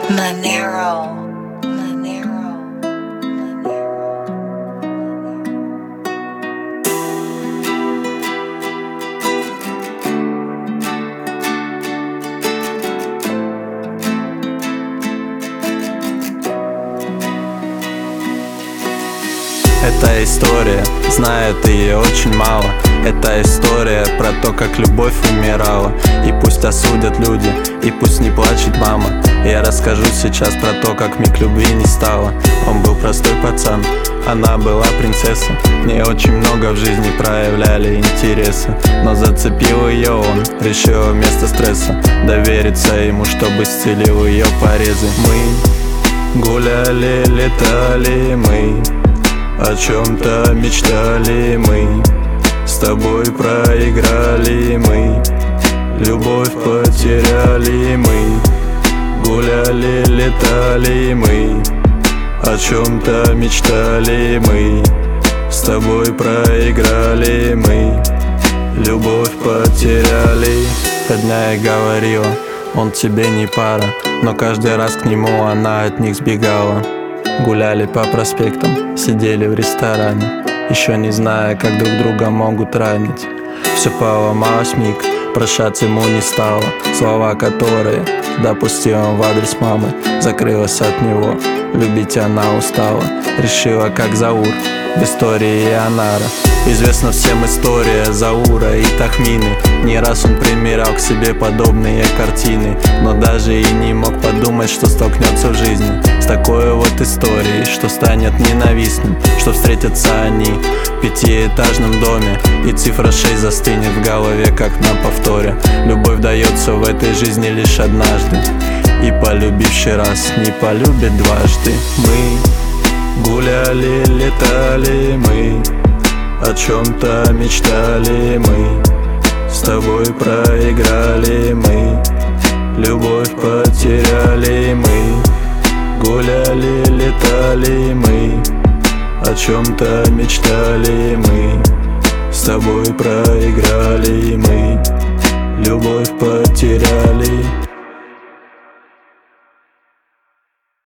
Monero. Эта история, знают ее очень мало. Это история про то, как любовь умирала. И пусть осудят люди, и пусть не плачет мама. Я расскажу сейчас про то, как миг любви не стало. Он был простой пацан, она была принцесса. Не очень много в жизни проявляли интереса, но зацепил ее он, решил вместо стресса довериться ему, чтобы исцелил ее порезы. Мы гуляли, летали, мы о чем-то мечтали, мы с тобой проиграли, мы любовь потеряли, мы гуляли, летали, мы о чем-то мечтали, мы с тобой проиграли, мы любовь потеряли. Родная говорила, он тебе не пара, но каждый раз к нему она от них сбегала. Гуляли по проспектам, сидели в ресторане, еще не зная, как друг друга могут ранить. Все поломалось миг, прощаться ему не стало. Слова, которые допустил он в адрес мамы, закрылась от него, любить она устала. Решила, как Заур в истории Ионара. Известна всем история Заура и Тахмины. Не раз он примерял к себе подобные картины, но даже и не мог подумать, что столкнется в жизни с такой вот историей, что станет ненавистным, что встретятся они в пятиэтажном доме, и цифра 6 застынет в голове, как на повторе. Любовь дается в этой жизни лишь однажды, и полюбивший раз не полюбит дважды. Мы гуляли, летали, мы о чем-то мечтали, мы с тобой проиграли, мы любовь потеряли, мы гуляли, летали, мы о чем-то мечтали, мы